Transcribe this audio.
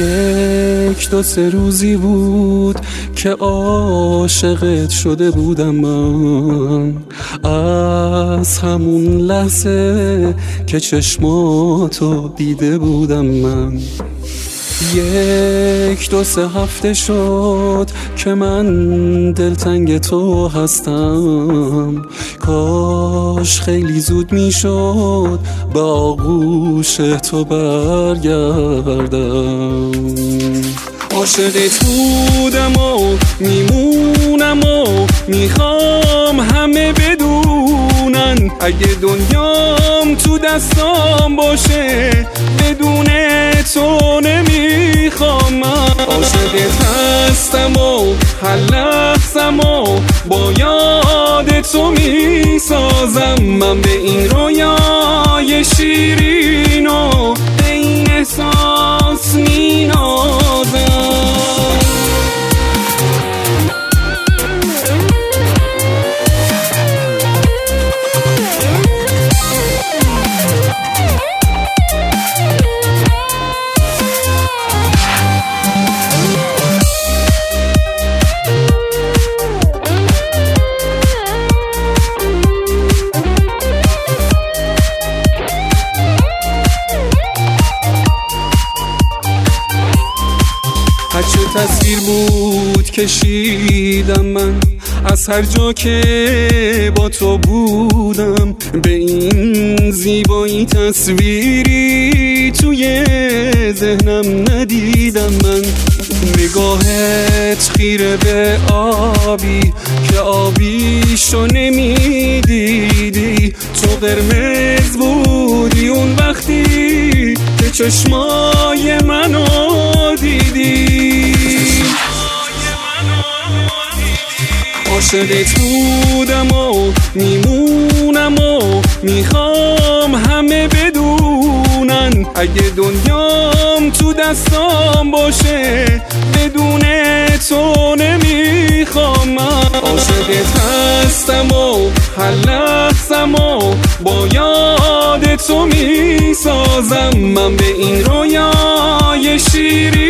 یک دو سه روزی بود که عاشقت شده بودم من، از همون لحظه که چشماتو دیده بودم من. یک دو سه هفته شد که من دلتنگ تو هستم، کاش خیلی زود میشد به آغوش تو برگردم. عاشقت بودم و میمونم و میخوام همه بدونن، اگه دنیام تو دستام باشه بدون تو نمیخوام. من عاشقت هستم و هر لحظم و با یاد تو میسازم. من به این رویای شیرین و به این احساس مینازم. هرچه تصویر بود کشیدم من از هر جا که با تو بودم، به این زیبایی تصویری توی ذهنم ندیدم من. نگاهت خیره به آبی که آبیشو نمیدیدی، تو قرمز بودی اون وقتی که چشمای منو دیدی. عاشقت بودم و میمونم و میخوام همه بدونن، اگه دنیام تو دستام باشه بدون تو نمیخوام. من عاشقت هستم و هر لحظم و با یاد تو میسازم. من به این رویای شیرین